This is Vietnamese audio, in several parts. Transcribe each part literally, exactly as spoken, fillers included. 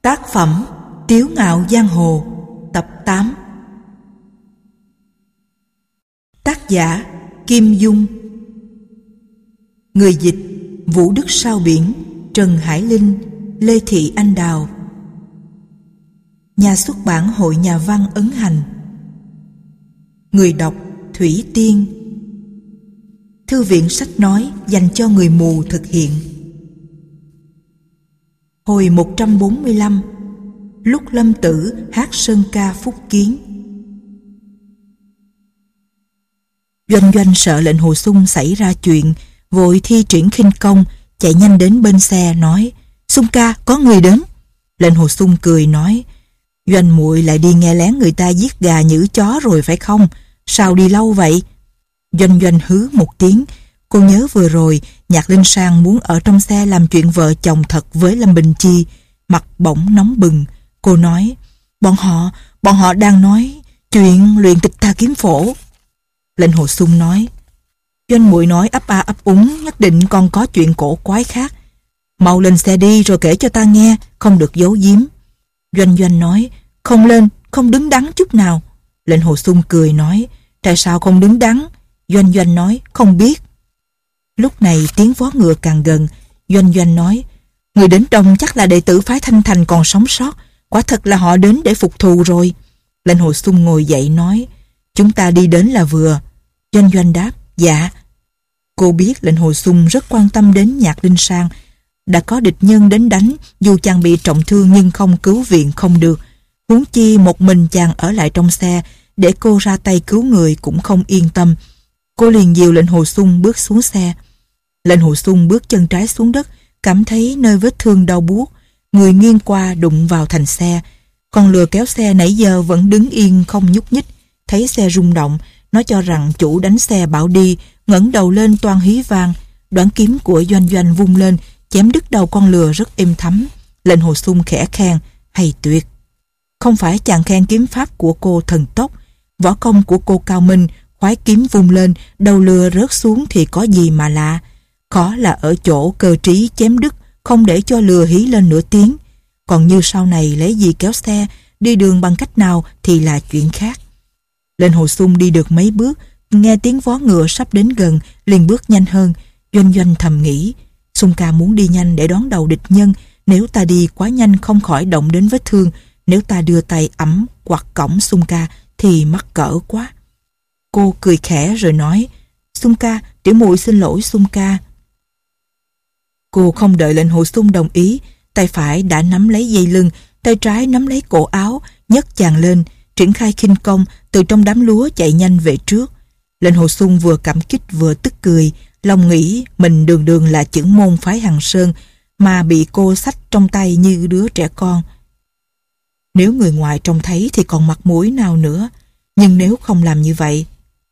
Tác phẩm Tiếu ngạo giang hồ, tập tám. Tác giả Kim Dung. Người dịch Vũ Đức Sao Biển, Trần Hải Linh, Lê Thị Anh Đào. Nhà xuất bản Hội Nhà văn ấn hành. Người đọc Thủy Tiên. Thư viện sách nói dành cho người mù thực hiện. Hồi một trăm bốn mươi lăm. Lúc Lâm Tử hát sơn ca phúc kiến. Doanh Doanh sợ lệnh Hồ Sung xảy ra chuyện, vội thi triển khinh công, chạy nhanh đến bên xe nói: "Sung ca, có người đến." Lệnh Hồ Sung cười nói: "Doanh muội lại đi nghe lén người ta giết gà nhử chó rồi phải không? Sao đi lâu vậy?" Doanh Doanh hứ một tiếng. Cô nhớ vừa rồi Nhạc Linh Sang muốn ở trong xe làm chuyện vợ chồng thật với Lâm Bình Chi. Mặt bỗng nóng bừng. Cô nói: Bọn họ, bọn họ đang nói chuyện luyện tịch tà kiếm phổ." Lệnh Hồ Sung nói: "Doanh muội nói ấp a ấp úng, nhất định còn có chuyện cổ quái khác. Mau lên xe đi rồi kể cho ta nghe, không được giấu giếm." Doanh Doanh nói: "Không lên, không đứng đắn chút nào." Lệnh Hồ Sung cười nói: "Tại sao không đứng đắn?" Doanh Doanh nói: "Không biết." Lúc này tiếng vó ngựa càng gần. Doanh Doanh nói: "Người đến đông chắc là đệ tử phái Thanh Thành còn sống sót. Quả thật là họ đến để phục thù rồi." Lệnh Hồ Sung ngồi dậy nói: "Chúng ta đi đến là vừa." Doanh Doanh đáp: "Dạ." Cô biết lệnh Hồ Sung rất quan tâm đến Nhạc Linh Sang. Đã có địch nhân đến đánh, dù chàng bị trọng thương nhưng không cứu viện không được. Huống chi một mình chàng ở lại trong xe, để cô ra tay cứu người cũng không yên tâm. Cô liền dìu lệnh Hồ Sung bước xuống xe. Lệnh Hồ Sung bước chân trái xuống đất, cảm thấy nơi vết thương đau buốt, người nghiêng qua đụng vào thành xe. Con lừa kéo xe nãy giờ vẫn đứng yên không nhúc nhích. Thấy xe rung động, nó cho rằng chủ đánh xe bảo đi, ngẩng đầu lên toan hí vang. Đoạn kiếm của Doanh Doanh vung lên, chém đứt đầu con lừa rất êm thấm. Lệnh Hồ Sung khẽ khen: "Hay tuyệt." Không phải chàng khen kiếm pháp của cô thần tốc, võ công của cô cao minh. Khoái kiếm vung lên, đầu lừa rớt xuống thì có gì mà lạ. Khó là ở chỗ cơ trí chém đứt, không để cho lừa hí lên nửa tiếng. Còn như sau này lấy gì kéo xe, đi đường bằng cách nào thì là chuyện khác. Lệnh Hồ Sung đi được mấy bước, nghe tiếng vó ngựa sắp đến gần, liền bước nhanh hơn. Doanh Doanh thầm nghĩ: Sung ca muốn đi nhanh để đón đầu địch nhân. Nếu ta đi quá nhanh không khỏi động đến vết thương. Nếu ta đưa tay ẵm quặt cõng Sung ca thì mắc cỡ quá. Cô cười khẽ rồi nói: "Sung ca, tiểu muội xin lỗi Sung ca." Cô không đợi lệnh Hồ Sung đồng ý, tay phải đã nắm lấy dây lưng, tay trái nắm lấy cổ áo, nhấc chàng lên, triển khai khinh công, từ trong đám lúa chạy nhanh về trước. Lệnh Hồ Sung vừa cảm kích vừa tức cười, lòng nghĩ mình đường đường là chưởng môn phái Hằng Sơn mà bị cô xách trong tay như đứa trẻ con. Nếu người ngoài trông thấy thì còn mặt mũi nào nữa, nhưng nếu không làm như vậy,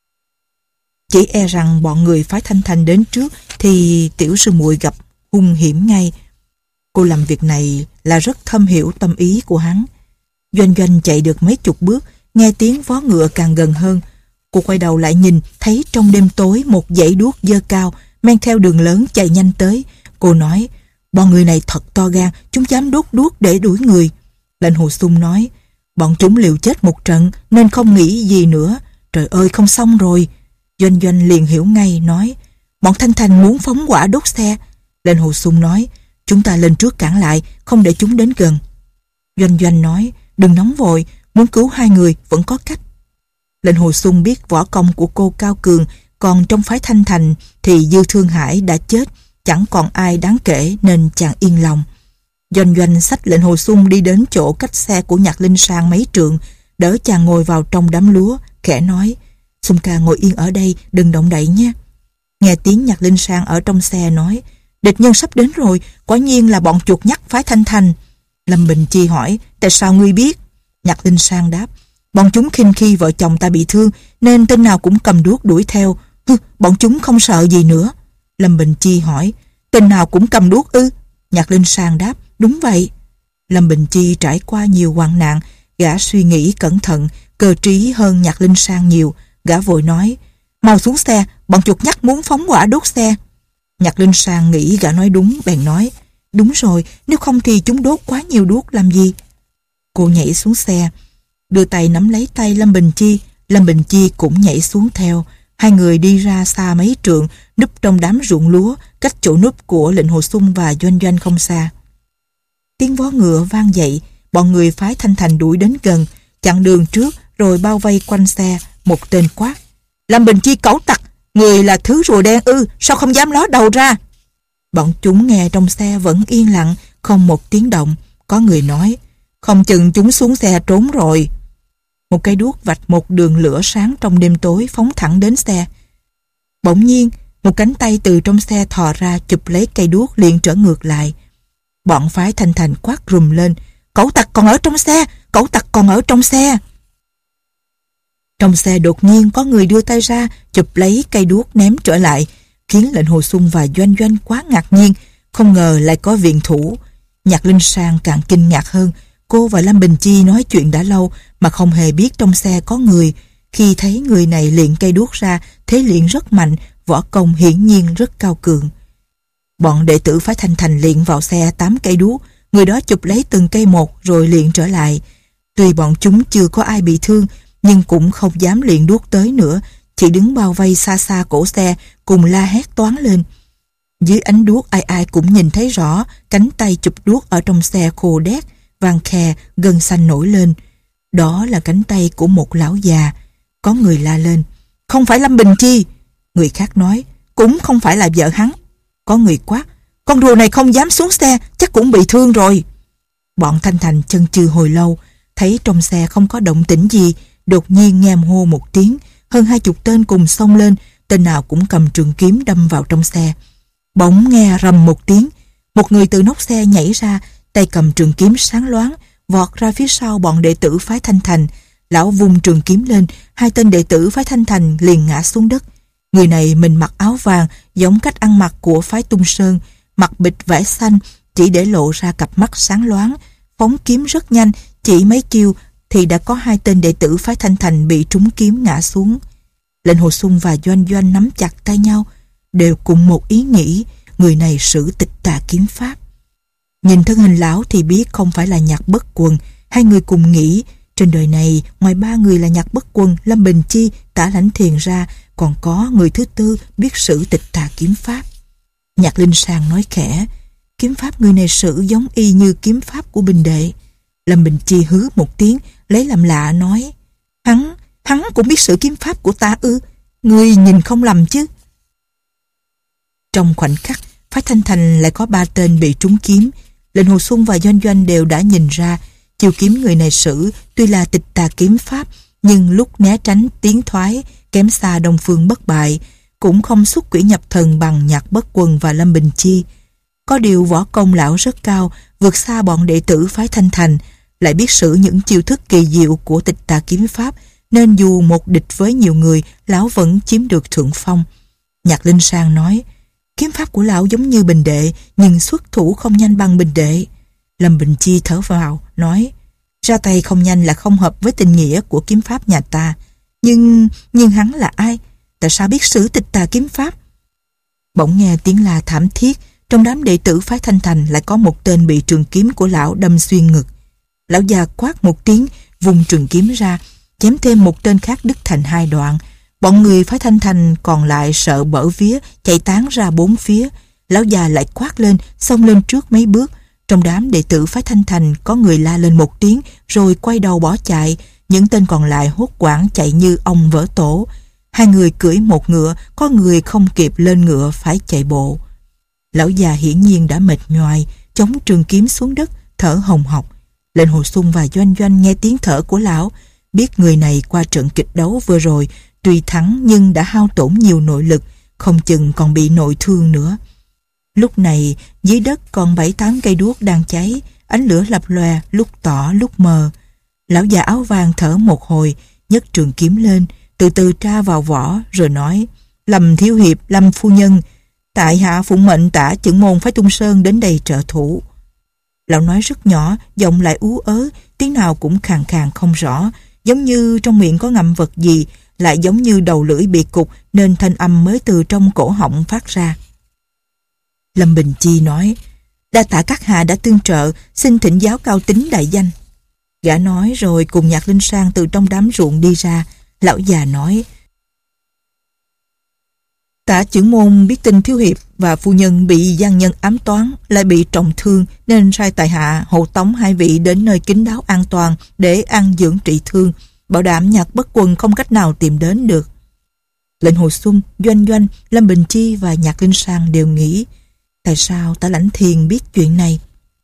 chỉ e rằng bọn người phái Thanh Thành đến trước thì tiểu sư muội gặp hung hiểm ngay. Cô làm việc này là rất thâm hiểu tâm ý của hắn. Doanh Doanh chạy được mấy chục bước, nghe tiếng vó ngựa càng gần hơn. Cô quay đầu lại nhìn, thấy trong đêm tối một dãy đuốc dơ cao men theo đường lớn chạy nhanh tới. Cô nói: "Bọn người này thật to gan, chúng dám đốt đuốc để đuổi người." Lệnh Hồ Sung nói: "Bọn chúng liều chết một trận nên không nghĩ gì nữa. Trời ơi, không xong rồi." Doanh Doanh liền hiểu ngay, nói: "Bọn Thanh Thành muốn phóng hỏa đốt xe." Lệnh Hồ Sung nói: "Chúng ta lên trước cản lại, không để chúng đến gần." Doanh Doanh nói: "Đừng nóng vội, muốn cứu hai người vẫn có cách." Lệnh Hồ Sung biết võ công của cô cao cường, còn trong phái Thanh Thành thì Dư Thương Hải đã chết, chẳng còn ai đáng kể nên chàng yên lòng. Doanh Doanh xách lệnh Hồ Sung đi đến chỗ cách xe của Nhạc Linh Sang mấy trượng, đỡ chàng ngồi vào trong đám lúa, khẽ nói: "Sung ca ngồi yên ở đây, đừng động đậy nhé." Nghe tiếng Nhạc Linh Sang ở trong xe nói: "Địch nhân sắp đến rồi, quả nhiên là bọn chuột nhắt phái Thanh Thành." Lâm Bình Chi hỏi: "Tại sao ngươi biết?" Nhạc Linh Sang đáp: "Bọn chúng khinh khi vợ chồng ta bị thương nên tên nào cũng cầm đuốc đuổi theo." "Hừ, bọn chúng không sợ gì nữa?" Lâm Bình Chi hỏi. "Tên nào cũng cầm đuốc ư?" Nhạc Linh Sang đáp: "Đúng vậy." Lâm Bình Chi trải qua nhiều hoạn nạn, gã suy nghĩ cẩn thận, cơ trí hơn Nhạc Linh Sang nhiều. Gã vội nói: "Mau xuống xe, bọn chuột nhắt muốn phóng hỏa đốt xe." Nhạc Linh Sang nghĩ gã nói đúng, bèn nói: Đúng rồi, nếu không thì chúng đốt quá nhiều đuốc làm gì? Cô nhảy xuống xe, đưa tay nắm lấy tay Lâm Bình Chi. Lâm Bình Chi cũng nhảy xuống theo. Hai người đi ra xa mấy trượng, núp trong đám ruộng lúa, cách chỗ núp của Lệnh Hồ Xung và Doanh Doanh không xa. Tiếng vó ngựa vang dậy, bọn người phái Thanh Thành đuổi đến gần, chặn đường trước rồi bao vây quanh xe. Một tên quát: Lâm Bình Chi cẩu tặc, người là thứ rùa đen ư, sao không dám ló đầu ra? Bọn chúng nghe trong xe vẫn yên lặng, không một tiếng động. Có người nói: không chừng chúng xuống xe trốn rồi. Một cây đuốc vạch một đường lửa sáng trong đêm tối phóng thẳng đến xe. Bỗng nhiên, một cánh tay từ trong xe thò ra chụp lấy cây đuốc liền trở ngược lại. Bọn phái Thanh Thành quát rùm lên: cẩu tặc còn ở trong xe, cẩu tặc còn ở trong xe. Trong xe đột nhiên có người đưa tay ra chụp lấy cây đuốc ném trở lại, khiến Lệnh Hồ Xung và Doanh Doanh quá ngạc nhiên, không ngờ lại có viện thủ. Nhạc Linh Sang càng kinh ngạc hơn. Cô và Lâm Bình Chi nói chuyện đã lâu mà không hề biết trong xe có người. Khi thấy người này luyện cây đuốc ra, thế luyện rất mạnh, võ công hiển nhiên rất cao cường. Bọn đệ tử phái Thanh Thành luyện vào xe tám cây đuốc, người đó chụp lấy từng cây một rồi luyện trở lại. Tuy bọn chúng chưa có ai bị thương, nhưng cũng không dám luyện đuốc tới nữa, chỉ đứng bao vây xa xa cổ xe, cùng la hét toáng lên. Dưới ánh đuốc ai ai cũng nhìn thấy rõ cánh tay chụp đuốc ở trong xe khô đét, vàng khè, gân xanh nổi lên. Đó là cánh tay của một lão già. Có người la lên: không phải Lâm Bình Chi. Người khác nói: cũng không phải là vợ hắn. Có người quát: con rùa này không dám xuống xe, chắc cũng bị thương rồi. Bọn Thanh Thành chần chừ hồi lâu, thấy trong xe không có động tĩnh gì, đột nhiên nghe hô một tiếng, hơn hai chục tên cùng xông lên, tên nào cũng cầm trường kiếm đâm vào trong xe. Bỗng nghe rầm một tiếng, một người từ nóc xe nhảy ra, tay cầm trường kiếm sáng loáng, vọt ra phía sau bọn đệ tử phái Thanh Thành. Lão vung trường kiếm lên, hai tên đệ tử phái Thanh Thành liền ngã xuống đất. Người này mình mặc áo vàng, giống cách ăn mặc của phái Tung Sơn, mặc bịch vải xanh, chỉ để lộ ra cặp mắt sáng loáng, phóng kiếm rất nhanh, chỉ mấy chiêu thì đã có hai tên đệ tử phái Thanh Thành bị trúng kiếm ngã xuống. Lệnh Hồ Xung và Doanh Doanh nắm chặt tay nhau, đều cùng một ý nghĩ: người này sử tịch tà kiếm pháp. Nhìn thân hình lão thì biết không phải là Nhạc Bất Quần. Hai người cùng nghĩ trên đời này ngoài ba người là Nhạc Bất Quần, Lâm Bình Chi, Tả Lãnh Thiền ra, còn có người thứ tư biết sử tịch tà kiếm pháp. Nhạc Linh Sang nói khẽ: kiếm pháp người này sử giống y như kiếm pháp của Bình Đệ. Lâm Bình Chi hứ một tiếng, lấy làm lạ nói: Hắn, hắn cũng biết sử kiếm pháp của ta ư? Ngươi nhìn không lầm chứ? Trong khoảnh khắc, phái Thanh Thành lại có ba tên bị trúng kiếm. Lệnh Hồ Xung và Doanh Doanh đều đã nhìn ra, chiêu kiếm người này sử tuy là tịch tà kiếm pháp, nhưng lúc né tránh tiến thoái kém xa Đông Phương Bất Bại, cũng không xuất quỷ nhập thần bằng Nhạc Bất Quần và Lâm Bình Chi. Có điều võ công lão rất cao, vượt xa bọn đệ tử phái Thanh Thành, lại biết sử những chiêu thức kỳ diệu của tịch tà kiếm pháp, nên dù một địch với nhiều người, lão vẫn chiếm được thượng phong. Nhạc Linh Sang nói: kiếm pháp của lão giống như Bình Đệ, nhưng xuất thủ không nhanh bằng Bình Đệ. Lâm Bình Chi thở vào, nói: ra tay không nhanh là không hợp với tình nghĩa của kiếm pháp nhà ta. Nhưng, nhưng hắn là ai? Tại sao biết sử tịch tà kiếm pháp? Bỗng nghe tiếng la thảm thiết, trong đám đệ tử phái Thanh Thành lại có một tên bị trường kiếm của lão đâm xuyên ngực. Lão già quát một tiếng, vùng trường kiếm ra, chém thêm một tên khác đứt thành hai đoạn. Bọn người phái Thanh Thành còn lại sợ bở vía, chạy tán ra bốn phía. Lão già lại quát lên, xông lên trước mấy bước. Trong đám đệ tử phái Thanh Thành có người la lên một tiếng, rồi quay đầu bỏ chạy. Những tên còn lại hốt hoảng chạy như ong vỡ tổ. Hai người cưỡi một ngựa, có người không kịp lên ngựa phải chạy bộ. Lão già hiển nhiên đã mệt nhoài, chống trường kiếm xuống đất, thở hồng hộc. Lệnh Hồ Xung và Doanh Doanh nghe tiếng thở của lão, biết người này qua trận kịch đấu vừa rồi tuy thắng nhưng đã hao tổn nhiều nội lực, không chừng còn bị nội thương nữa. Lúc này dưới đất còn bảy tám cây đuốc đang cháy, ánh lửa lập lòe, lúc tỏ lúc mờ. Lão già áo vàng thở một hồi, nhấc trường kiếm lên, từ từ tra vào vỏ rồi nói: Lâm thiếu hiệp, Lâm phu nhân, tại hạ phụng mệnh Tả Chưởng môn phái Tung Sơn đến đây trợ thủ. Lão nói rất nhỏ, giọng lại ú ớ, tiếng nào cũng khàn khàn không rõ, giống như trong miệng có ngậm vật gì, lại giống như đầu lưỡi bị cục nên thanh âm mới từ trong cổ họng phát ra. Lâm Bình Chi nói: Đa tạ các hạ đã tương trợ, xin thỉnh giáo cao tính đại danh. Gã nói rồi cùng Nhạc Linh Sang từ trong đám ruộng đi ra. Lão già nói: Tả chưởng môn biết tin thiếu hiệp và phu nhân bị gian nhân ám toán, lại bị trọng thương, nên sai tại hạ hộ tống hai vị đến nơi kín đáo an toàn để ăn dưỡng trị thương, bảo đảm Nhạc Bất Quần không cách nào tìm đến được. Lệnh Hồ Xung, Doanh Doanh, Lâm Bình Chi và Nhạc Linh Sang đều nghĩ: tại sao Tả Lãnh Thiền biết chuyện này?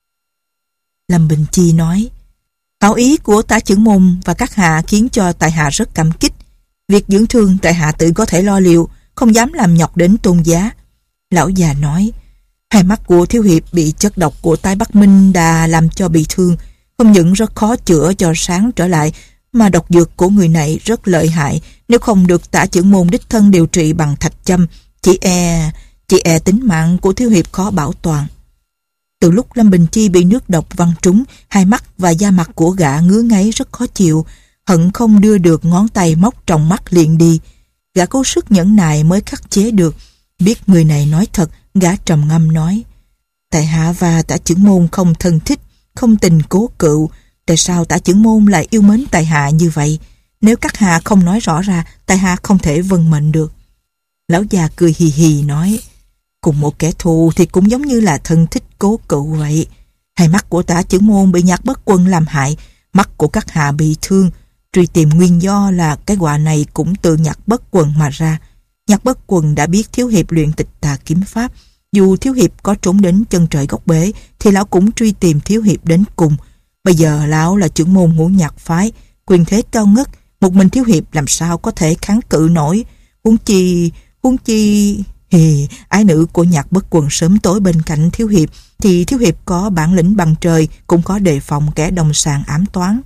Lâm Bình Chi nói: hảo ý của Tả chưởng môn và các hạ khiến cho tại hạ rất cảm kích. Việc dưỡng thương tại hạ tự có thể lo liệu, không dám làm nhọc đến tôn giá. Lão già nói: hai mắt của thiếu hiệp bị chất độc của tai Bắc Minh Đà làm cho bị thương, không những rất khó chữa cho sáng trở lại, mà độc dược của người này rất lợi hại. Nếu không được Tả chưởng môn đích thân điều trị bằng thạch châm, chỉ e chỉ e tính mạng của thiếu hiệp khó bảo toàn. Từ lúc Lâm Bình Chi bị nước độc văng trúng, hai mắt và da mặt của gã ngứa ngáy rất khó chịu, hận không đưa được ngón tay móc trong mắt liền đi. Gã cố sức nhẫn nại mới khắc chế được. Biết người này nói thật, gã trầm ngâm nói: tại hạ và Tả chưởng môn không thân thích, không tình cố cựu. Tại sao Tả chưởng môn lại yêu mến tại hạ như vậy? Nếu các hạ không nói rõ ra, tại hạ không thể vâng mệnh được. Lão già cười hì hì nói: cùng một kẻ thù thì cũng giống như là thân thích cố cựu vậy. Hai mắt của Tả chưởng môn bị Nhạc Bất Quần làm hại, mắt của các hạ bị thương. Truy tìm nguyên do là cái họa này cũng từ Nhạc Bất Quần mà ra. Nhạc Bất Quần đã biết thiếu hiệp luyện tịch tà kiếm pháp. Dù thiếu hiệp có trốn đến chân trời góc bể thì lão cũng truy tìm thiếu hiệp đến cùng. Bây giờ lão là trưởng môn Ngũ Nhạc phái, quyền thế cao ngất, một mình thiếu hiệp làm sao có thể kháng cự nổi. Huống chi huống chi hì ái nữ của Nhạc Bất Quần sớm tối bên cạnh thiếu hiệp, thì thiếu hiệp có bản lĩnh bằng trời cũng có đề phòng kẻ đồng sàng ám toán.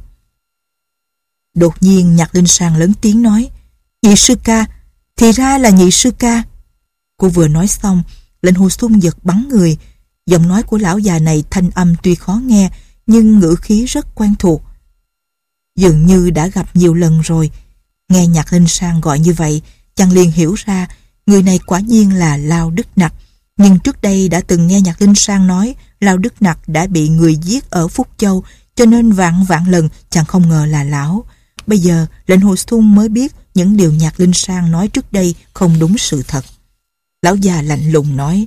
Đột nhiên Nhạc Linh Sang lớn tiếng nói: nhị sư ca, thì ra là nhị sư ca. Cô vừa nói xong, Lệnh Hồ Xung giật bắn người. Giọng nói của lão già này thanh âm tuy khó nghe, nhưng ngữ khí rất quen thuộc, dường như đã gặp nhiều lần rồi. Nghe Nhạc Linh Sang gọi như vậy, chàng liền hiểu ra người này quả nhiên là Lao Đức Nặc. Nhưng trước đây đã từng nghe Nhạc Linh Sang nói Lao Đức Nặc đã bị người giết ở Phúc Châu, cho nên vạn vạn lần chàng không ngờ là lão. Bây giờ Lệnh Hồ Xung mới biết những điều Nhạc Linh Sang nói trước đây không đúng sự thật. Lão già lạnh lùng nói: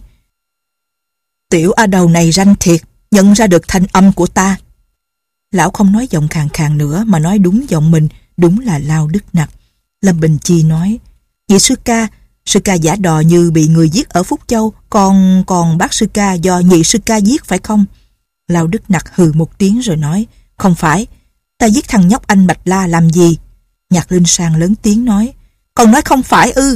tiểu a đầu này ranh thiệt, nhận ra được thanh âm của ta. Lão không nói giọng khàn khàn nữa mà nói đúng giọng mình, đúng là Lao Đức Nặc. Lâm Bình Chi nói: nhị sư ca, sư ca giả đò như bị người giết ở Phúc Châu, còn còn bác sư ca do nhị sư ca giết phải không? Lao Đức Nặc hừ một tiếng rồi nói: không phải, ta giết thằng nhóc anh Bạch La làm gì? Nhạc Linh Sang lớn tiếng nói: còn nói không phải ư?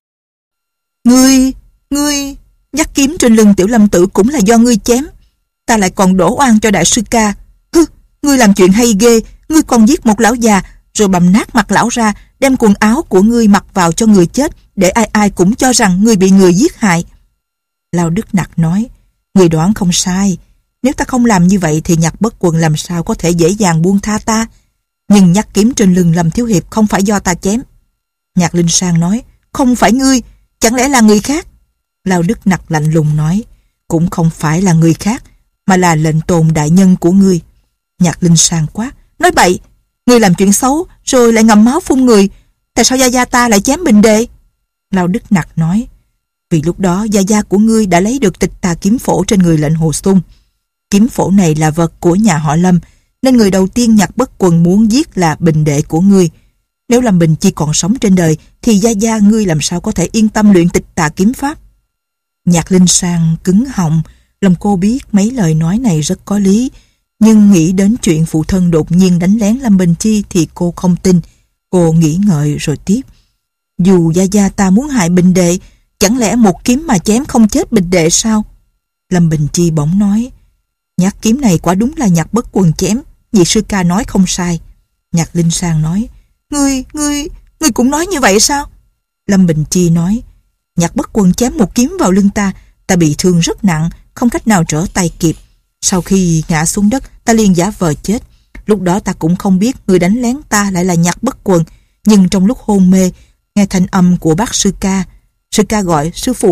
Ngươi, ngươi, nhắc kiếm trên lưng Tiểu Lâm Tử cũng là do ngươi chém. Ta lại còn đổ oan cho đại sư ca. Hừ, ngươi làm chuyện hay ghê, ngươi còn giết một lão già, rồi bầm nát mặt lão ra, đem quần áo của ngươi mặc vào cho người chết, để ai ai cũng cho rằng ngươi bị người giết hại. Lao Đức Nặc nói: ngươi đoán không sai. Nếu ta không làm như vậy thì Nhạc Bất Quần làm sao có thể dễ dàng buông tha ta. Nhưng nhắc kiếm trên lưng Lâm thiếu hiệp không phải do ta chém. Nhạc Linh Sang nói: không phải ngươi, chẳng lẽ là người khác? Lao Đức Nặc lạnh lùng nói: cũng không phải là người khác, mà là lệnh tồn đại nhân của ngươi. Nhạc Linh Sang quát: nói bậy, ngươi làm chuyện xấu rồi lại ngậm máu phun người, tại sao gia gia ta lại chém Bình Đệ? Lao Đức Nặc nói: vì lúc đó gia gia của ngươi đã lấy được tịch tà kiếm phổ trên người Lệnh Hồ Xung. Kiếm phổ này là vật của nhà họ Lâm, nên người đầu tiên Nhạc Bất Quần muốn giết là Bình Đệ của ngươi. Nếu Lâm Bình Chi còn sống trên đời thì gia gia ngươi làm sao có thể yên tâm luyện tịch tà kiếm pháp? Nhạc Linh Sang cứng họng. Lòng cô biết mấy lời nói này rất có lý, nhưng nghĩ đến chuyện phụ thân đột nhiên đánh lén Lâm Bình Chi thì cô không tin. Cô nghĩ ngợi rồi tiếp: dù gia gia ta muốn hại Bình Đệ, chẳng lẽ một kiếm mà chém không chết Bình Đệ sao? Lâm Bình Chi bỗng nói: nhát kiếm này quả đúng là Nhạc Bất Quần chém, nhị sư ca nói không sai. Nhạc Linh Sang nói: Ngươi, ngươi, ngươi cũng nói như vậy sao? Lâm Bình Chi nói: Nhạc Bất Quần chém một kiếm vào lưng ta, ta bị thương rất nặng, không cách nào trở tay kịp. Sau khi ngã xuống đất, ta liền giả vờ chết. Lúc đó ta cũng không biết người đánh lén ta lại là Nhạc Bất Quần, nhưng trong lúc hôn mê, nghe thanh âm của bác sư ca. Sư ca gọi: sư phụ,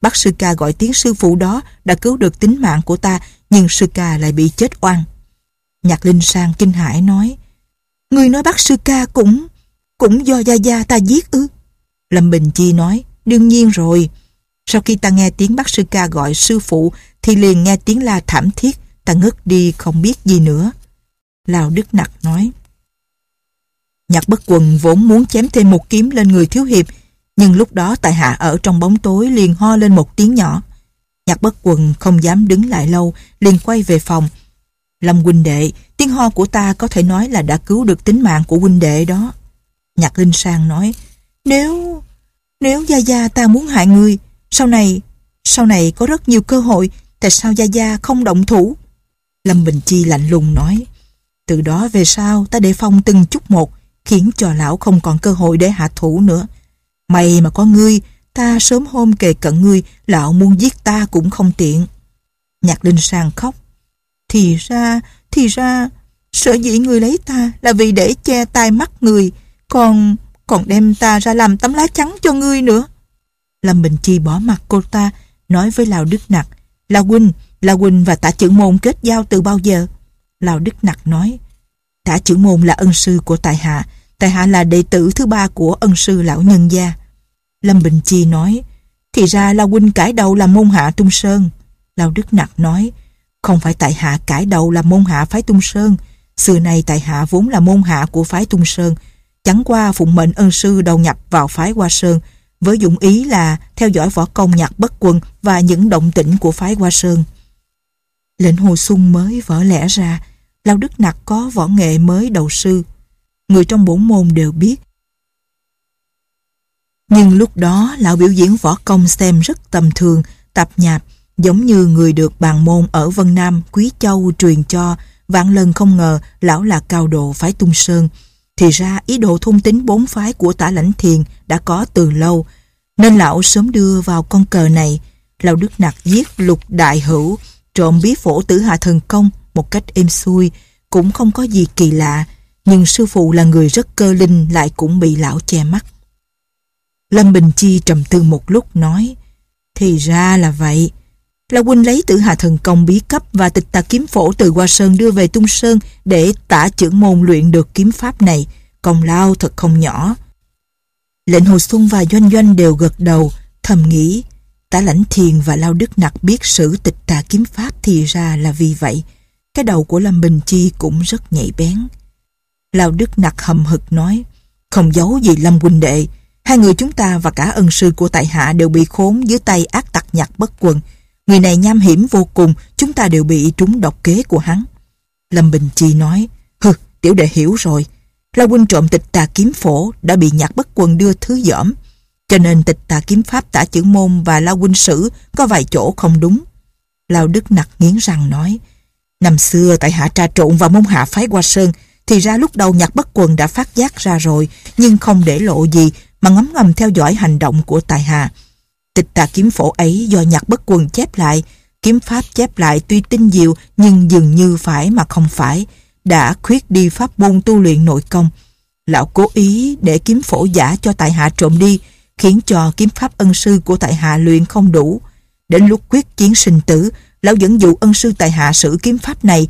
Bác sư ca gọi tiếng sư phụ đó đã cứu được tính mạng của ta, nhưng sư ca lại bị chết oan. Nhạc Linh Sang kinh hãi nói, người nói bác sư ca cũng cũng do Gia Gia ta giết ư? Lâm Bình Chi nói, đương nhiên rồi. Sau khi ta nghe tiếng bác sư ca gọi sư phụ thì liền nghe tiếng la thảm thiết, ta ngất đi không biết gì nữa. Lão Đức Nặc nói, Nhạc Bất Quần vốn muốn chém thêm một kiếm lên người thiếu hiệp, nhưng lúc đó tại hạ ở trong bóng tối liền ho lên một tiếng nhỏ. Nhạc Bất Quần không dám đứng lại lâu, liền quay về phòng. Lâm huynh đệ, tiếng ho của ta có thể nói là đã cứu được tính mạng của huynh đệ đó. Nhạc Linh Sang nói, Nếu... nếu Gia Gia ta muốn hại người, sau này, sau này có rất nhiều cơ hội, tại sao Gia Gia không động thủ? Lâm Bình Chi lạnh lùng nói, từ đó về sau ta đề phòng từng chút một, khiến cho lão không còn cơ hội để hạ thủ nữa. May mà có ngươi, ta sớm hôm kề cận ngươi, lão muốn giết ta cũng không tiện. Nhạc Linh Sang khóc, thì ra, thì ra, sở dĩ người lấy ta là vì để che tai mắt người, còn còn đem ta ra làm tấm lá chắn cho ngươi nữa. Lâm Bình Chi bỏ mặt cô ta, nói với Lão Đức Nặc, Lão huynh, Lão huynh và Tả Chưởng Môn kết giao từ bao giờ? Lão Đức Nặc nói, Tả Chưởng Môn là ân sư của tại hạ, tại hạ là đệ tử thứ ba của ân sư lão nhân gia. Lâm Bình Chi nói, thì ra Lão huynh cải đầu làm môn hạ Tung Sơn. Lão Đức Nặc nói, không phải tại hạ cải đầu làm môn hạ phái Tung Sơn, xưa nay tại hạ vốn là môn hạ của phái Tung Sơn, chẳng qua phụng mệnh ân sư đầu nhập vào phái Hoa Sơn, với dụng ý là theo dõi võ công Nhạc Bất Quần và những động tĩnh của phái Hoa Sơn. Lệnh Hồ Sung mới vỡ lẽ ra, Lão Đức Nặc có võ nghệ mới đầu sư, người trong bổn môn đều biết. Nhưng lúc đó lão biểu diễn võ công xem rất tầm thường, tạp nhạp, giống như người được bàn môn ở Vân Nam, Quý Châu truyền cho, vạn lần không ngờ lão là cao độ phái Tung Sơn. Thì ra ý đồ thôn tính bốn phái của Tả Lãnh Thiền đã có từ lâu, nên lão sớm đưa vào con cờ này. Lão Đức Nặc giết Lục Đại Hữu, trộm bí phổ Tử Hạ Thần Công một cách êm xuôi, cũng không có gì kỳ lạ, nhưng sư phụ là người rất cơ linh lại cũng bị lão che mắt. Lâm Bình Chi trầm tư một lúc nói, thì ra là vậy. Lão huynh lấy Tử Hạ Thần Công bí cấp và Tịch Tà Kiếm Phổ từ Hoa Sơn đưa về Tung Sơn để Tả Chưởng Môn luyện được kiếm pháp này, công lao thật không nhỏ. Lệnh Hồ Xuân và Doanh Doanh đều gật đầu, thầm nghĩ, Tả Lãnh Thiền và Lão Đức Nặc biết sử Tịch Tà Kiếm Pháp thì ra là vì vậy. Cái đầu của Lâm Bình Chi cũng rất nhạy bén. Lão Đức Nặc hậm hực nói, không giấu gì Lâm huynh đệ, hai người chúng ta và cả ân sư của tại hạ đều bị khốn dưới tay ác tặc Nhạc Bất Quần. Người này nham hiểm vô cùng, chúng ta đều bị trúng độc kế của hắn. Lâm Bình Chi nói, hừ, tiểu đệ hiểu rồi. Lão huynh trộm Tịch Tà Kiếm Phổ đã bị Nhạc Bất Quần đưa thứ dỏm, cho nên Tịch Tà Kiếm Pháp Tả Chưởng Môn và Lão huynh sử có vài chỗ không đúng. Lão Đức Nặc nghiến răng nói, năm xưa tại hạ trà trộn vào môn hạ phái Hoa Sơn, thì ra lúc đầu Nhạc Bất Quần đã phát giác ra rồi, nhưng không để lộ gì mà ngấm ngầm theo dõi hành động của tại hạ. Tịch Tà Kiếm Phổ ấy do Nhạc Bất Quần chép lại, kiếm pháp chép lại tuy tinh diệu nhưng dường như phải mà không phải, đã khuyết đi pháp môn tu luyện nội công. Lão cố ý để kiếm phổ giả cho tại hạ trộm đi, khiến cho kiếm pháp ân sư của tại hạ luyện không đủ. Đến lúc quyết chiến sinh tử, lão dẫn dụ ân sư tại hạ sử kiếm pháp này,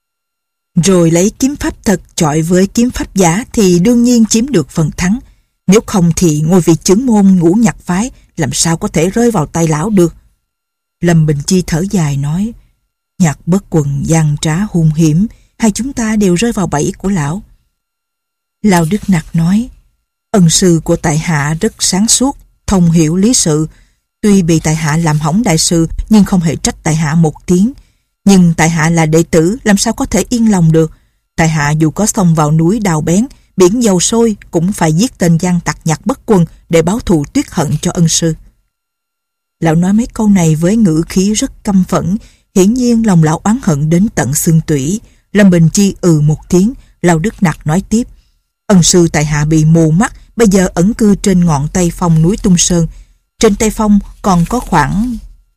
rồi lấy kiếm pháp thật chọi với kiếm pháp giả thì đương nhiên chiếm được phần thắng. Nếu không thì ngôi vị chưởng môn Ngũ Nhạc phái làm sao có thể rơi vào tay lão được. Lâm Bình Chi thở dài nói, Nhạc Bất Quần gian trá hung hiểm, hai chúng ta đều rơi vào bẫy của lão. Lão Đức Nặc nói, ân sư của tại hạ rất sáng suốt, thông hiểu lý sự, tuy bị tại hạ làm hỏng đại sự nhưng không hề trách tại hạ một tiếng. Nhưng tại hạ là đệ tử, làm sao có thể yên lòng được. Tại hạ dù có xông vào núi đào bén, biển dầu sôi cũng phải giết tên gian tặc Nhạc Bất Quần để báo thù tuyết hận cho ân sư. Lão nói mấy câu này với ngữ khí rất căm phẫn, hiển nhiên lòng lão oán hận đến tận xương tủy. Lâm Bình Chi ừ một tiếng. Lão Đức Nặc nói tiếp, ân sư tại hạ bị mù mắt, bây giờ ẩn cư trên ngọn Tây Phong núi Tung Sơn. Trên Tây Phong còn có khoảng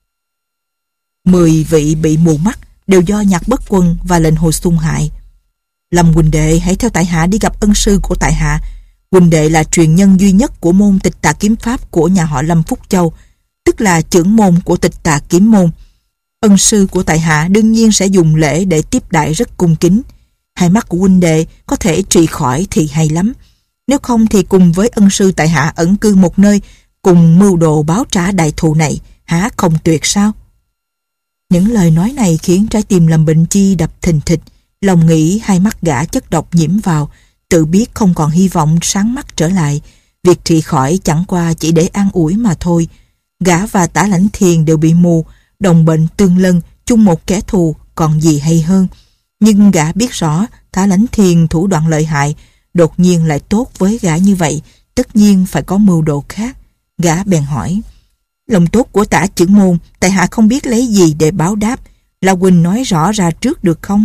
mười vị bị mù mắt, đều do Nhạc Bất Quần và Lệnh Hồ Sung hại. Lâm huynh đệ hãy theo tại hạ đi gặp ân sư của tại hạ. Huynh đệ là truyền nhân duy nhất của môn Tịch Tà Kiếm Pháp của nhà họ Lâm Phúc Châu. tức là trưởng môn của Tịch Tà Kiếm môn. Ân sư của tại hạ đương nhiên sẽ dùng lễ để tiếp đãi rất cung kính. Hai mắt của huynh đệ có thể trị khỏi thì hay lắm. Nếu không thì cùng với ân sư tại hạ ẩn cư một nơi, cùng mưu đồ báo trả đại thù này, há không tuyệt sao? Những lời nói này khiến trái tim Lâm Bình Chi đập thình thịch, lòng nghĩ hai mắt gã chất độc nhiễm vào, tự biết không còn hy vọng sáng mắt trở lại. Việc trị khỏi chẳng qua chỉ để an ủi mà thôi. Gã và Tả Lãnh Thiền đều bị mù, đồng bệnh tương lân, chung một kẻ thù, còn gì hay hơn. Nhưng gã biết rõ Tả Lãnh Thiền thủ đoạn lợi hại, đột nhiên lại tốt với gã như vậy, tất nhiên phải có mưu đồ khác. Gã bèn hỏi: lòng tốt của Tả trưởng môn, tại hạ không biết lấy gì để báo đáp. Lão huynh nói rõ ra trước được không?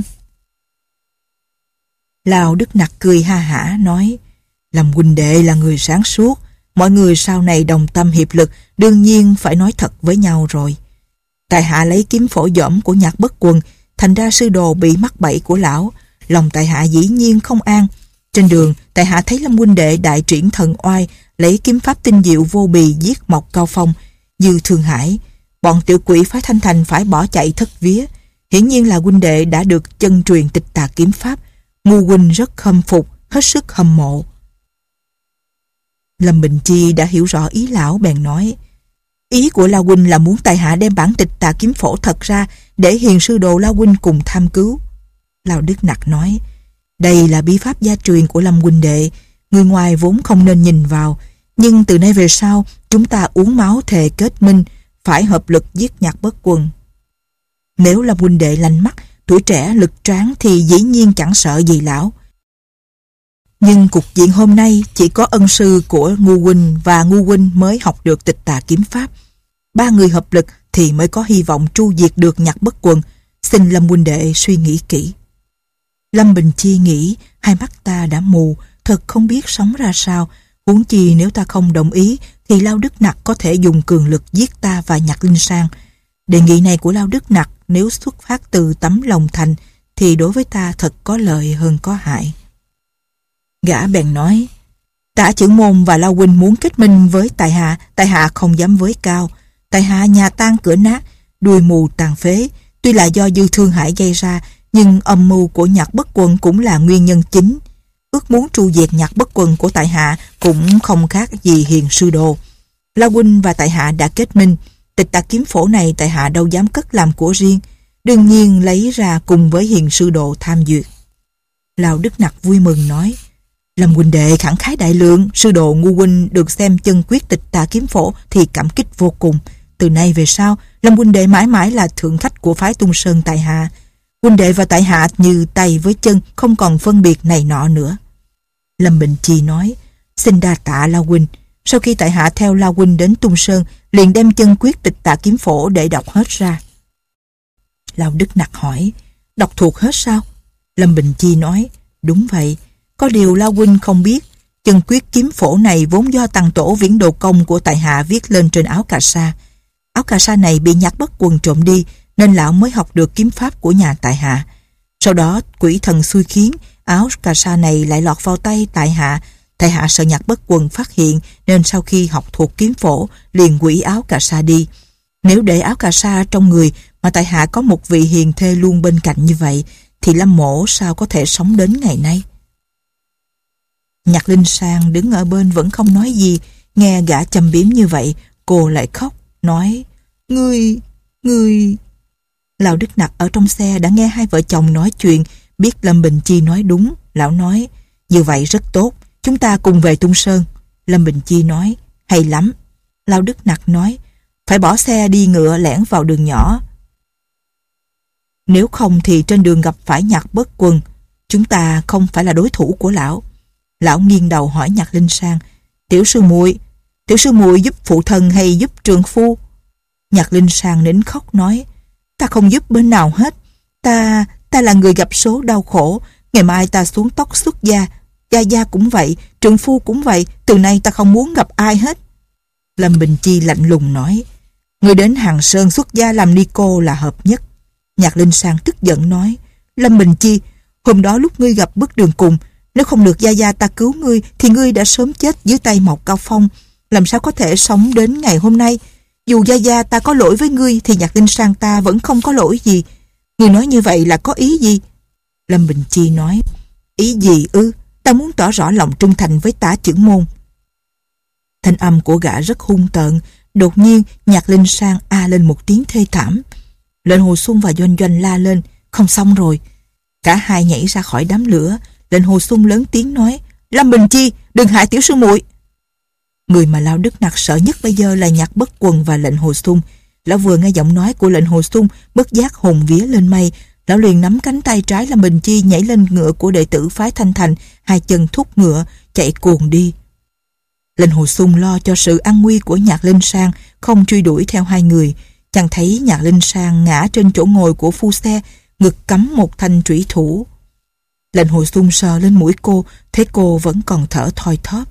Lão Đức Nặc cười ha hả nói: Lâm huynh đệ là người sáng suốt, mọi người sau này đồng tâm hiệp lực, đương nhiên phải nói thật với nhau rồi. Tại hạ lấy kiếm phổ dõm của Nhạc Bất Quần, thành ra sư đồ bị mắc bẫy của lão, lòng tại hạ dĩ nhiên không an. Trên đường, tại hạ thấy Lâm huynh đệ đại triển thần oai, lấy kiếm pháp tinh diệu vô bì giết Mộc Cao Phong, Dư Thương Hải. Bọn tiểu quỷ phái Thanh Thành phải bỏ chạy thất vía. Hiển nhiên là huynh đệ đã được chân truyền Tịch Tà kiếm pháp. Ngu huynh rất khâm phục, hết sức hâm mộ. Lâm Bình Chi đã hiểu rõ ý lão, bèn nói: ý của La huynh là muốn tại hạ đem bản Tịch Tà kiếm phổ thật ra, để hiền sư đồ La huynh cùng tham cứu. Lão Đức Nặc nói: đây là bí pháp gia truyền của Lâm huynh đệ, người ngoài vốn không nên nhìn vào, nhưng từ nay về sau chúng ta uống máu thề kết minh, phải hợp lực giết Nhạc Bất Quần. Nếu Lâm huynh đệ lành mắt, tuổi trẻ lực tráng thì dĩ nhiên chẳng sợ gì lão. Nhưng cục diện hôm nay chỉ có ân sư của Ngu huynh và Ngu huynh mới học được Tịch Tà kiếm pháp. Ba người hợp lực thì mới có hy vọng tru diệt được Nhạc Bất Quần. Xin Lâm huynh đệ suy nghĩ kỹ. Lâm Bình Chi nghĩ hai mắt ta đã mù, thật không biết sống ra sao. Huống chi nếu ta không đồng ý thì Lao Đức Nặc có thể dùng cường lực giết ta và Nhạc Linh Sang. Đề nghị này của Lao Đức Nặc nếu xuất phát từ tấm lòng thành thì đối với ta thật có lợi hơn có hại. Gã bèn nói: Tả trưởng môn và Lao huynh muốn kết minh với tại hạ, tại hạ không dám với cao. Tại hạ nhà tan cửa nát, đuôi mù tàn phế, tuy là do Dư Thương Hải gây ra, nhưng âm mưu của Nhạc Bất Quần cũng là nguyên nhân chính. Ước muốn tru diệt Nhạc Bất Quần của tại hạ cũng không khác gì hiền sư đồ. Lao huynh và tại hạ đã kết minh, Tịch Tà kiếm phổ này tại hạ đâu dám cất làm của riêng, đương nhiên lấy ra cùng với hiền sư đồ tham duyệt. Lão Đức Nặc vui mừng nói: Lâm huynh đệ khẳng khái đại lượng, sư đồ Ngu huynh được xem chân quyết Tịch Tà kiếm phổ thì cảm kích vô cùng. Từ nay về sau, Lâm huynh đệ mãi mãi là thượng khách của phái Tung Sơn tại hạ. Huynh đệ và tại hạ như tay với chân, không còn phân biệt này nọ nữa. Lâm Bình Chi nói: Xin đa tạ Lao huynh. Sau khi tại hạ theo Lao huynh đến Tung Sơn, liền đem chân quyết Tịch Tà kiếm phổ để đọc hết ra. Lão Đức Nặc hỏi: Đọc thuộc hết sao? Lâm Bình Chi nói: Đúng vậy. Có điều Lao huynh không biết, chân quyết kiếm phổ này vốn do tăng tổ Viễn Đồ Công của tại hạ viết lên trên áo cà sa. Áo cà sa này bị Nhạc Bất Quần trộm đi, nên lão mới học được kiếm pháp của nhà tại hạ. Sau đó quỷ thần xui khiến, áo cà sa này lại lọt vào tay tại hạ. Tại hạ sợ Nhạc Bất Quần phát hiện, nên sau khi học thuộc kiếm phổ liền hủy áo cà sa đi. Nếu để áo cà sa trong người mà tại hạ có một vị hiền thê luôn bên cạnh như vậy, thì Lâm mỗ sao có thể sống đến ngày nay? Nhạc Linh Sang đứng ở bên vẫn không nói gì. Nghe gã châm biếm như vậy, cô lại khóc, nói: Ngươi, ngươi... Lão Đức Nặc ở trong xe đã nghe hai vợ chồng nói chuyện, biết Lâm Bình Chi nói đúng. Lão nói: Như vậy rất tốt, chúng ta cùng về Tung Sơn. Lâm Bình Chi nói: Hay lắm. Lão Đức Nặc nói: Phải bỏ xe đi ngựa lẻn vào đường nhỏ, nếu không thì trên đường gặp phải Nhạc Bất Quần, chúng ta không phải là đối thủ của lão. Lão nghiêng đầu hỏi Nhạc Linh Sang: Tiểu sư muội, tiểu sư muội giúp phụ thân hay giúp trường phu? Nhạc Linh Sang nín khóc nói: Ta không giúp bên nào hết. Ta, ta là người gặp số đau khổ. Ngày mai ta xuống tóc xuất gia. Gia Gia cũng vậy, trường phu cũng vậy. Từ nay ta không muốn gặp ai hết. Lâm Bình Chi lạnh lùng nói: Người đến Hàng Sơn xuất gia làm ni cô là hợp nhất. Nhạc Linh Sang tức giận nói: Lâm Bình Chi, hôm đó lúc ngươi gặp bước đường cùng, nếu không được Gia Gia ta cứu ngươi thì ngươi đã sớm chết dưới tay Mộc Cao Phong, làm sao có thể sống đến ngày hôm nay? Dù Gia Gia ta có lỗi với ngươi thì Nhạc Linh Sang ta vẫn không có lỗi gì. Ngươi nói như vậy là có ý gì? Lâm Bình Chi nói, ý gì ư? Ta muốn tỏ rõ lòng trung thành với Tả Chưởng Môn. Thanh âm của gã rất hung tợn. Đột nhiên Nhạc Linh Sang a lên một tiếng thê thảm. Lệnh Hồ Xuân và Doanh Doanh la lên, không xong rồi. Cả hai nhảy ra khỏi đám lửa. Lệnh Hồ Xuân lớn tiếng nói, Lâm Bình Chi, đừng hại tiểu sư muội. Người mà Lão Đức Nặc sợ nhất bây giờ là Nhạc Bất Quần và Lệnh Hồ Xuân. Lão vừa nghe giọng nói của Lệnh Hồ Xuân, bất giác hồn vía lên mây. Lão liền nắm cánh tay trái Lâm Bình Chi nhảy lên ngựa của đệ tử phái Thanh Thành, hai chân thúc ngựa chạy cuồng đi. Lệnh Hồ Xuân lo cho sự an nguy của Nhạc Linh Sang, không truy đuổi theo hai người. Chàng thấy Nhạc Linh Sang ngã trên chỗ ngồi của phu xe, ngực cắm một thanh trủy thủ. Lệnh Hồ Xuân sờ lên mũi cô, thấy cô vẫn còn thở thoi thóp.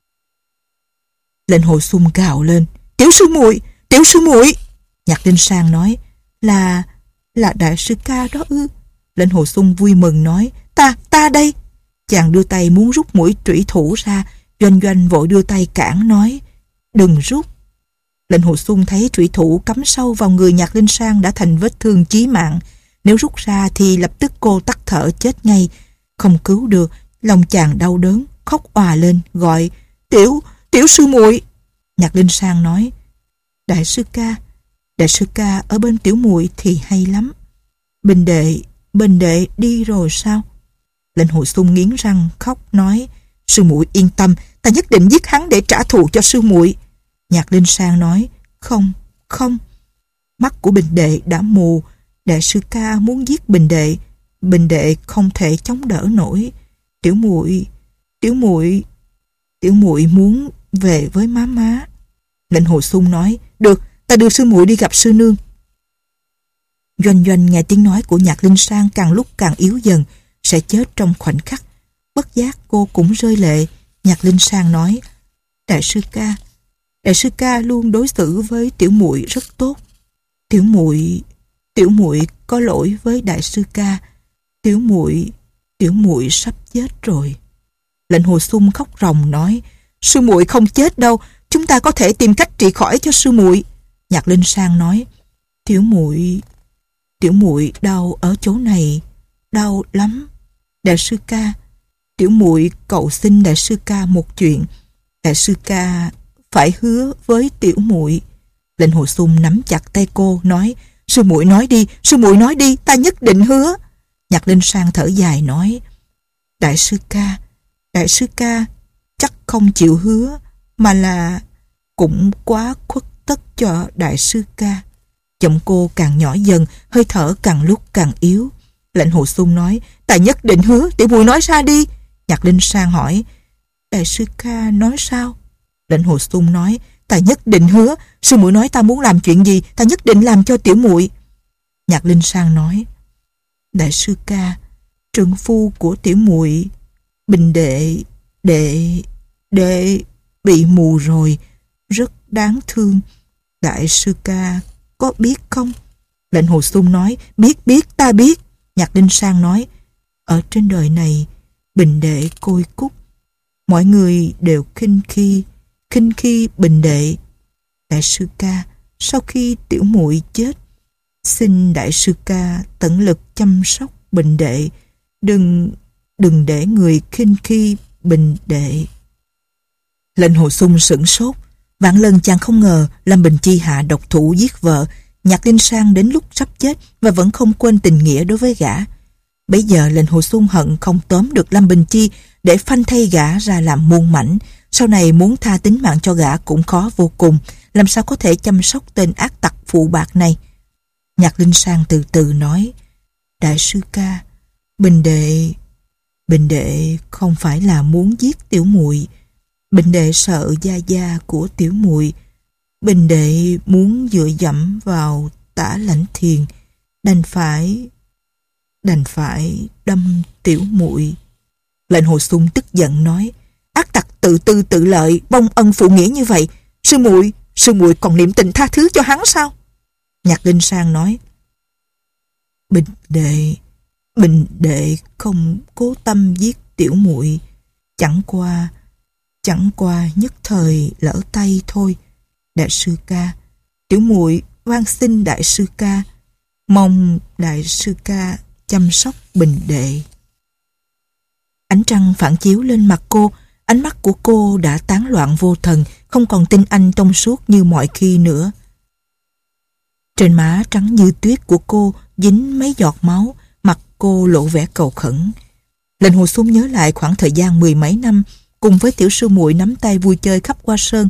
Lệnh Hồ Xuân gào lên, tiểu sư muội, tiểu sư muội. Nhạc Linh Sang nói, là là đại sư ca đó ư? Lệnh Hồ Xuân vui mừng nói, ta ta đây. Chàng đưa tay muốn rút mũi trủy thủ ra. Doanh Doanh vội đưa tay cản nói, đừng rút. Lệnh Hồ Xuân thấy trủy thủ cắm sâu vào người Nhạc Linh Sang đã thành vết thương chí mạng. Nếu rút ra thì lập tức cô tắt thở chết ngay. Không cứu được, lòng chàng đau đớn, khóc òa lên, gọi, tiểu, tiểu sư muội. Nhạc Linh Sang nói, đại sư ca, đại sư ca ở bên tiểu muội thì hay lắm. Bình đệ, bình đệ đi rồi sao? Lệnh Hồ Xuân nghiến răng khóc nói, sư muội yên tâm, ta nhất định giết hắn để trả thù cho sư muội. Nhạc Linh Sang nói, không, không. Mắt của bình đệ đã mù, đại sư ca muốn giết bình đệ, bình đệ không thể chống đỡ nổi. Tiểu muội, tiểu muội, tiểu muội muốn về với má má. Lệnh Hồ Xuân nói, được, ta đưa sư muội đi gặp sư nương. Doanh Doanh nghe tiếng nói của Nhạc Linh Sang càng lúc càng yếu dần, sẽ chết trong khoảnh khắc. Bất giác cô cũng rơi lệ. Nhạc Linh Sang nói, đại sư ca, đại sư ca luôn đối xử với tiểu muội rất tốt. Tiểu muội, tiểu muội có lỗi với đại sư ca. Tiểu muội, tiểu muội sắp chết rồi. Lệnh Hồ Xuân khóc ròng nói, sư muội không chết đâu, chúng ta có thể tìm cách trị khỏi cho sư muội. Nhạc Linh Sang nói, tiểu muội, tiểu muội đau ở chỗ này, đau lắm. Đại sư ca, tiểu muội cầu xin đại sư ca một chuyện. Đại sư ca phải hứa với tiểu muội. Lệnh Hồ Xuân nắm chặt tay cô nói, sư muội nói đi, sư muội nói đi, ta nhất định hứa. Nhạc Linh Sang thở dài nói, đại sư ca, đại sư ca chắc không chịu hứa, mà là cũng quá khuất tất cho đại sư ca. Giọng cô càng nhỏ dần, hơi thở càng lúc càng yếu. Lệnh Hồ Xuân nói, ta nhất định hứa, tiểu muội nói ra đi. Nhạc Linh Sang hỏi, đại sư ca nói sao? Lệnh Hồ Xuân nói, ta nhất định hứa, sư muội nói ta muốn làm chuyện gì, ta nhất định làm cho tiểu muội. Nhạc Linh Sang nói, đại sư ca, trượng phu của tiểu muội, bình đệ, đệ, đệ bị mù rồi, rất đáng thương. Đại sư ca có biết không? Lệnh Hồ Xuân nói, biết biết, ta biết. Nhạc Linh Sang nói, ở trên đời này, bình đệ côi cút, mọi người đều khinh khi, khinh khi bình đệ. Đại sư ca, sau khi tiểu muội chết, xin đại sư ca tận lực chăm sóc bình đệ, đừng, đừng để người khinh khi bình đệ. Lệnh Hồ Xuân sửng sốt, vạn lần chàng không ngờ Lâm Bình Chi hạ độc thủ giết vợ. Nhạc Linh Sang đến lúc sắp chết và vẫn không quên tình nghĩa đối với gã. Bây giờ Lệnh Hồ Xuân hận không tóm được Lâm Bình Chi để phanh thay gã ra làm muôn mảnh. Sau này muốn tha tính mạng cho gã cũng khó vô cùng, làm sao có thể chăm sóc tên ác tặc phụ bạc này. Nhạc Linh Sang từ từ nói, đại sư ca, bình đệ, bình đệ không phải là muốn giết tiểu muội, bình đệ sợ gia gia của tiểu muội, bình đệ muốn dựa dẫm vào Tả Lãnh Thiền, đành phải, đành phải đâm tiểu muội. Lệnh Hồ Xuân tức giận nói, ác tặc tự tư tự lợi, vong ân phụ nghĩa như vậy, sư muội, sư muội còn niệm tình tha thứ cho hắn sao? Nhạc Linh Sang nói, bình đệ, bình đệ không cố tâm giết tiểu muội, chẳng qua, chẳng qua nhất thời lỡ tay thôi. Đại sư ca, tiểu muội van xin đại sư ca, mong đại sư ca chăm sóc bình đệ. Ánh trăng phản chiếu lên mặt cô, ánh mắt của cô đã tán loạn vô thần, không còn tinh anh trong suốt như mọi khi nữa. Trên má trắng như tuyết của cô dính mấy giọt máu, mặt cô lộ vẻ cầu khẩn. Lệnh Hồ Xuân nhớ lại khoảng thời gian mười mấy năm cùng với tiểu sư muội nắm tay vui chơi khắp Hoa Sơn.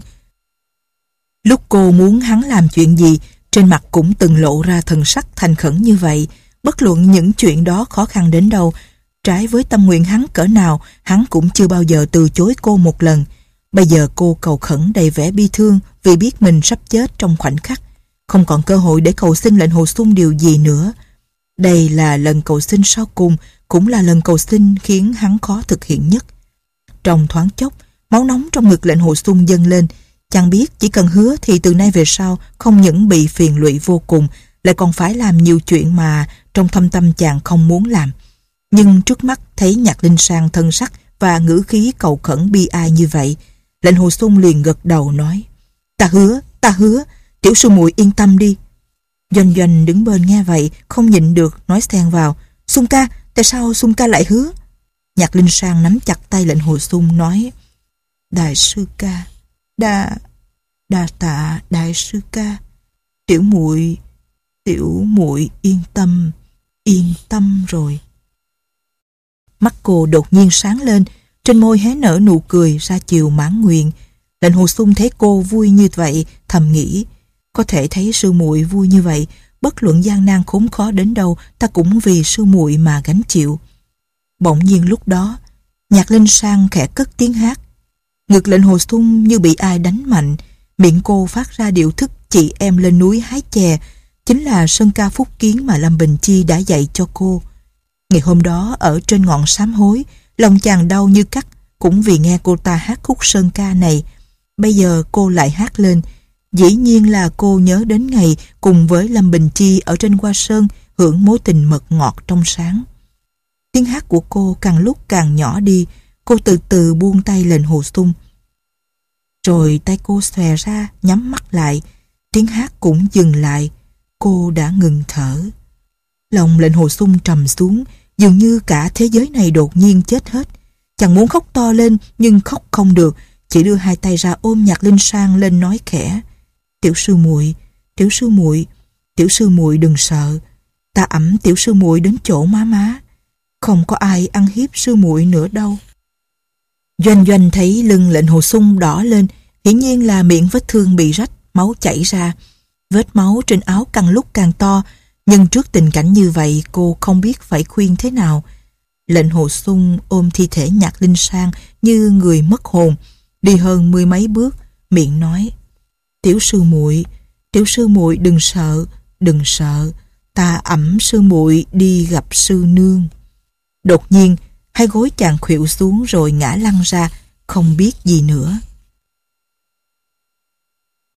Lúc cô muốn hắn làm chuyện gì, trên mặt cũng từng lộ ra thần sắc thành khẩn như vậy. Bất luận những chuyện đó khó khăn đến đâu, trái với tâm nguyện hắn cỡ nào, hắn cũng chưa bao giờ từ chối cô một lần. Bây giờ cô cầu khẩn đầy vẻ bi thương vì biết mình sắp chết trong khoảnh khắc, không còn cơ hội để cầu xin lệnh Hồ Xuân điều gì nữa. Đây là lần cầu xin sau cùng, cũng là lần cầu xin khiến hắn khó thực hiện nhất. Trong thoáng chốc, máu nóng trong ngực lệnh Hồ Xuân dâng lên. Chàng biết chỉ cần hứa thì từ nay về sau không những bị phiền lụy vô cùng, lại còn phải làm nhiều chuyện mà trong thâm tâm chàng không muốn làm. Nhưng trước mắt thấy Nhạc Linh Sang thân sắc và ngữ khí cầu khẩn bi ai như vậy, lệnh Hồ Xuân liền gật đầu nói: Ta hứa, ta hứa, tiểu sư muội yên tâm đi. Doanh Doanh đứng bên nghe vậy không nhịn được nói xen vào: Xuân ca, tại sao Xuân ca lại hứa? Nhạc Linh Sang nắm chặt tay lệnh Hồ Xuân nói: Đại sư ca, đa đa tạ đại sư ca, tiểu muội tiểu muội yên tâm, yên tâm rồi. Mắt cô đột nhiên sáng lên, trên môi hé nở nụ cười ra chiều mãn nguyện. Lệnh Hồ Xuân thấy cô vui như vậy, thầm nghĩ: có thể thấy sư muội vui như vậy, bất luận gian nan khốn khó đến đâu, ta cũng vì sư muội mà gánh chịu. Bỗng nhiên lúc đó, Nhạc Linh Sang khẽ cất tiếng hát. Ngực lệnh Hồ Xuân như bị ai đánh mạnh, miệng cô phát ra điệu thức chị em lên núi hái chè, chính là sơn ca phúc kiến mà Lâm Bình Chi đã dạy cho cô. Ngày hôm đó ở trên ngọn sám hối, lòng chàng đau như cắt cũng vì nghe cô ta hát khúc sơn ca này. Bây giờ cô lại hát lên, dĩ nhiên là cô nhớ đến ngày cùng với Lâm Bình Chi ở trên Hoa Sơn hưởng mối tình mật ngọt trong sáng. Tiếng hát của cô càng lúc càng nhỏ đi, cô từ từ buông tay lệnh Hồ Xuân. Rồi tay cô xòe ra, nhắm mắt lại, tiếng hát cũng dừng lại, cô đã ngừng thở. Lòng lệnh Hồ Xuân trầm xuống, dường như cả thế giới này đột nhiên chết hết. Chàng muốn khóc to lên nhưng khóc không được, chỉ đưa hai tay ra ôm Nhạc Linh Sang lên nói khẽ: Tiểu sư muội, tiểu sư muội, tiểu sư muội đừng sợ, ta ẵm tiểu sư muội đến chỗ má má, không có ai ăn hiếp sư muội nữa đâu. Doanh Doanh thấy lưng lệnh Hồ Xuân đỏ lên, hiển nhiên là miệng vết thương bị rách, máu chảy ra. Vết máu trên áo càng lúc càng to, nhưng trước tình cảnh như vậy cô không biết phải khuyên thế nào. Lệnh Hồ Xuân ôm thi thể Nhạc Linh Sang như người mất hồn, đi hơn mười mấy bước, miệng nói: Tiểu sư muội, tiểu sư muội đừng sợ, đừng sợ, ta ẵm sư muội đi gặp sư nương. Đột nhiên hai gối chàng khuỵu xuống rồi ngã lăn ra, không biết gì nữa.